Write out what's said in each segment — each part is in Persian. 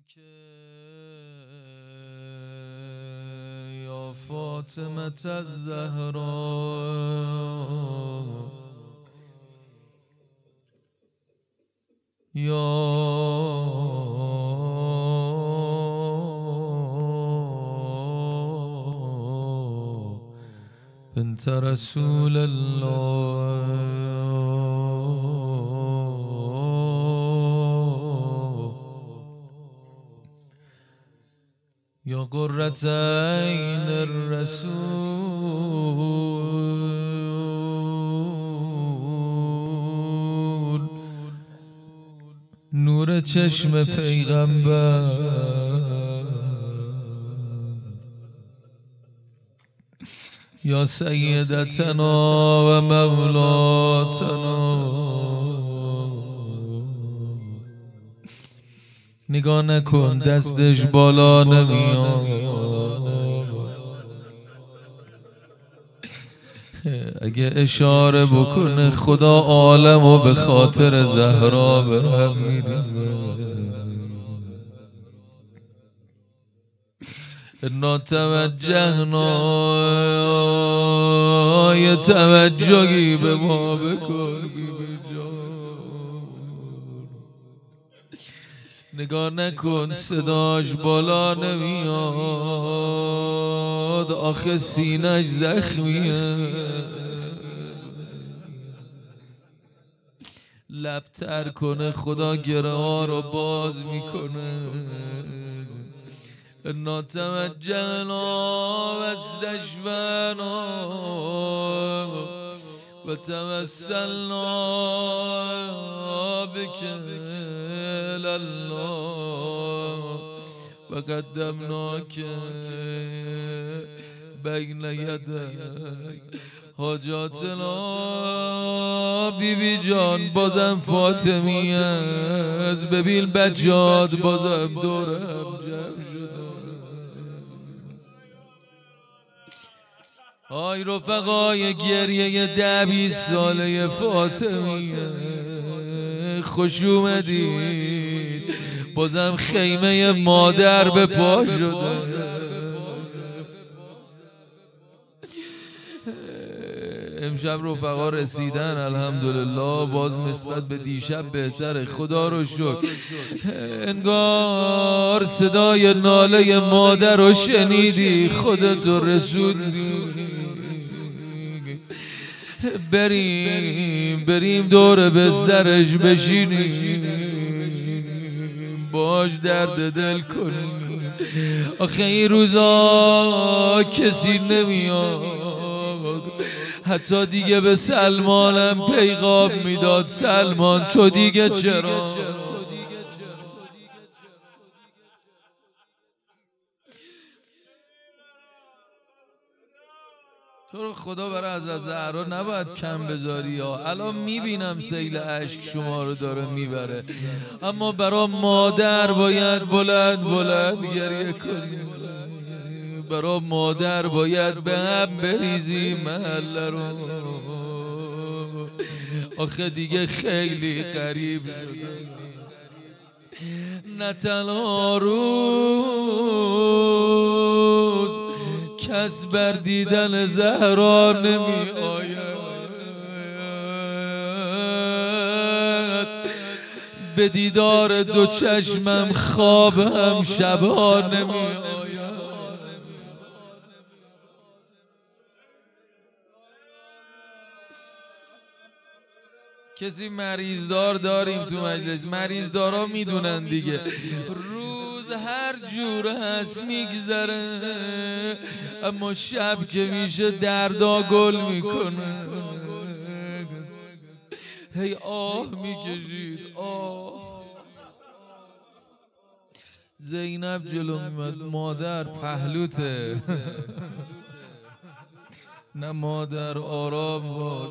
عنك يا فاطمة الزهراء يا بنت رسول الله يا قرة عين الرسول نور چشم پیغمبر یا سیدتنا و مولاتنا نگاه نکن دستش بالا نمیاد اگه اشاره بکنه خدا عالمو به خاطر زهرا به هم میریزه انا توجهنا یه توجهی به ما بکن نگاه نکن صداش بالا نمیاد آخه سینه‌اش زخمیه لب تر کنه خدا گره ها رو باز میکنه انا توجهنا و استشفعنا و توسلنا بك إلى الله و قدمناک بین یدی حاجاتنا بی جان بازم فاطمی است ببین بچه‌هات بازم دورم جمع شده آی رفقای گریه 10-20 ساله فاطمی خوش اومدید بازم خیمه مادر به پا شده امشب رفقا رسیدن الحمدلله باز نسبت به دیشب بهتره خدا رو شکر انگار صدای ناله مادر رو شنیدی خودتو رسوندی بریم دور بسترش بشینیم باش درد دل کنیم آخه این روزا کسی نمیاد حتی دیگه به سلمانم پیغام میداد سلمان تو دیگه چرا تو رو خدا برای از زهرا نباید کم بذاری یا الان میبینم سیل اشک شما رو داره میبره اما برای مادر باید بلند گریه کنی برای مادر باید به هم بریزی محله رو آخه دیگه خیلی قریب شده نه تنها روز کس بر دیدن زهرا نمی آید به دیدار دو چشمم خواب هم شبا نمی آید کسی مریضدار داریم تو مجلس مریضدارا میدونن دیگه روز هر جور هست میگذره اما شب که میشه دردا گل میکنه هی آه میکشید آه زینب جلو میمد مادر پهلوته نه مادر آرام باش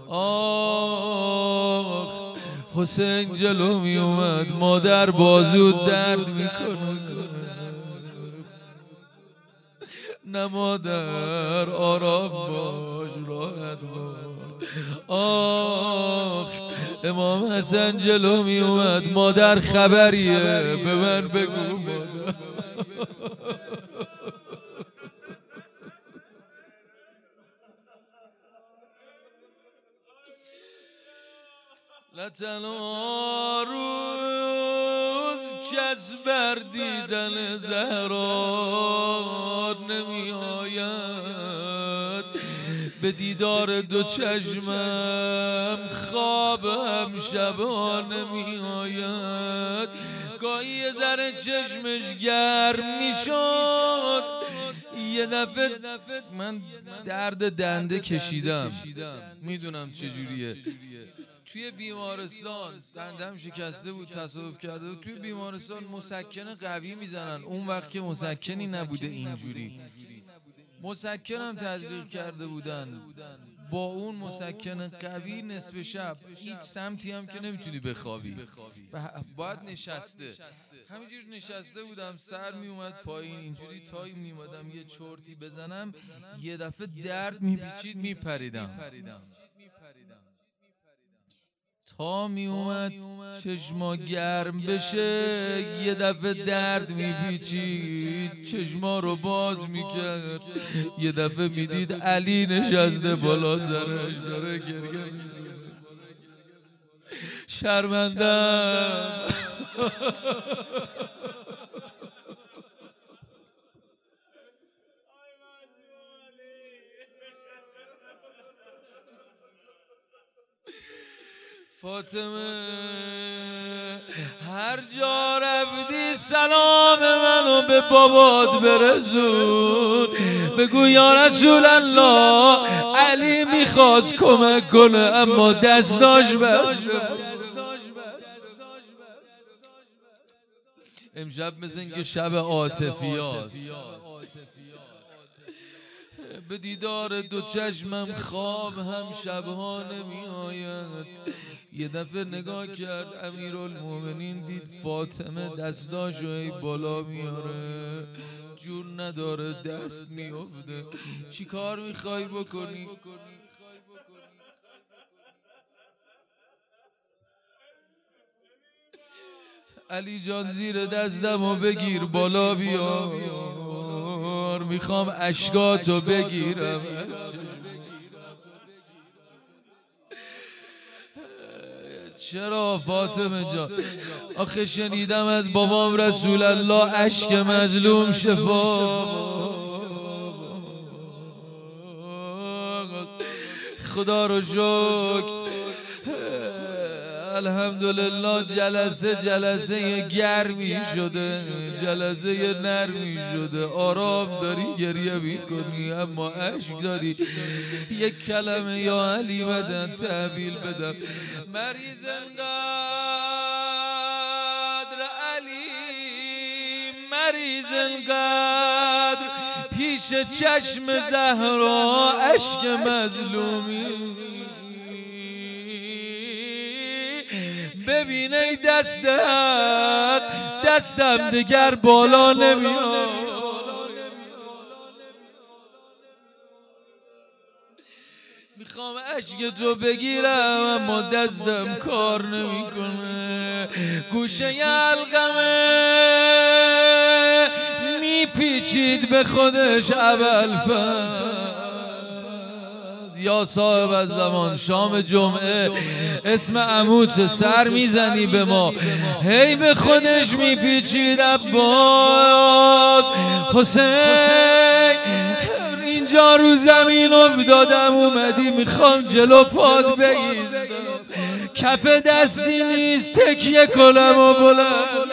آخ حسین جلو می اومد مادر بازود درد میکنه نه مادر آرام باش راحت باش آخ امام حسن جلو می اومد مادر خبریه به من بگو مادر. لطلا روز کس بر دیدن زهرا نمی آید، به دیدار دو چشمم خوابم شبا نمی آید. گاهی یه ذره چشمش گرم می شد، یه دفعه من درد دنده کشیدم، میدونم چجوریه. توی بیمارستان دندم شکسته بود، تصادف کرده بود. توی بیمارستان مسکن قوی میزنن، اون وقت که مسکنی نبوده اینجوری، مسکنم تزریق کرده بودن. با اون مسکن قوی نصف شب هیچ سمتی هم که نمیتونی بخوابی، باید نشسته. همینجوری نشسته بودم، سر میومد پایین، اینجوری تای میومدم یه چرتی بزنم، یه دفعه درد میپیچید میپریدم. تا می اومد چشما گرم بشه، یه دفعه درد میپیچید، چشما رو باز میکرد، یه دفعه میدید علی نشسته بالا سرش داره گریه میکنه. شرمندم. فاطمه هر جا رفتی سلام منو به بابات برسون، بگو یا رسول الله علی میخواست کمک کنه اما دستاش بس. امشب مثل اینکه شب عاطفی هست، به دیدار دو چشمم خواب هم شبها نمی آید. یه دفعه نگاه کرد امیرالمومنین، دید فاطمه دستاشو ای بالا میاره، جور نداره دست میافته. چی کار میخوای بکنی؟ علی جان زیر دستمو بگیر بالا بیار، میخوام اشکاتو بگیرم. چرا فاطمه جان؟ آخه شنیدم از بابام رسول الله اشک مظلوم شفا. خدا رو شکر الحمدلله جلسه گرمی شده، جلسه نرمی شده، آرام داری گریه میکنی اما عشق داری. یک کلمه یا علی بدن تحویل بدم. مریض انقدر علی، مریض انقدر پیش چشم زهرا اشک مظلومی، ببینی دستم دگر بالا نمیاد. میخوام اشک تو بگیرم اما دستم کار نمیکنه. گوشه علقمه میپیچید به خودش ابوالفضل. یا صاحب از زمان شام جمعه اسم عموت سر میزنی به ما، هی به خودش میپیچید عباس. حسین اینجا رو زمین افتادم اومدی میخوام جلو پاد بگیرم، کف دستی نیست تکیه کنم و بلند.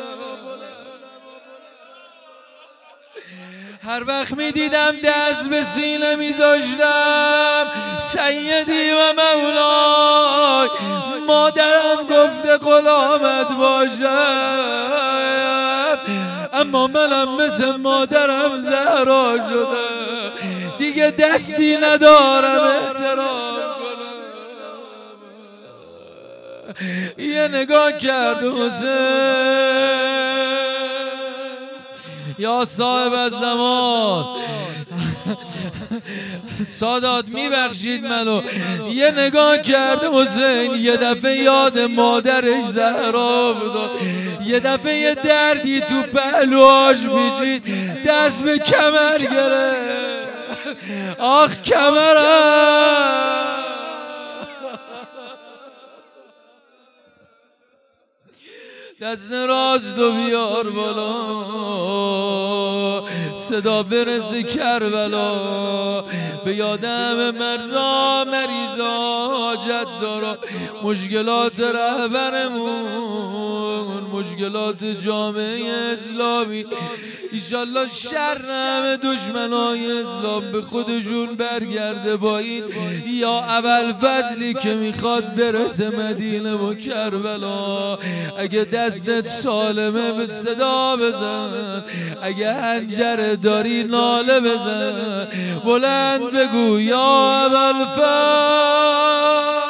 هر وقت میدیدم دست به سینه میذاشتم سیدی و مولای، مادرم گفته غلامت باشم، اما منم مثل مادرم زهرا شدم، دیگه دستی ندارم احترام کنم. یه نگاه کرد حسین، یا صاحب الزمان سادات میبخشید منو. یه نگاه کرده حسین، یه دفعه یاد مادرش زهرا افتاد، یه دفعه یه دردی تو پهلوهاش پیچید، دست به کمر گرفت. آخ کمرم. دست راست و بیار بالا، صدا برسه کربلا. به یادم مرزا مریضا حاجت دارا، مشکلات رهبرمون، مشکلات جامعه اسلامی. ایشالله شر همه دشمنای اسلام به خودشون برگرده با این یا اول فضلی که میخواد برسه مدینه و کربلا. اگه دستت سالمه به صدا بزن، اگه حنجره داری ناله بزن، بلند بگو یا اول فضل.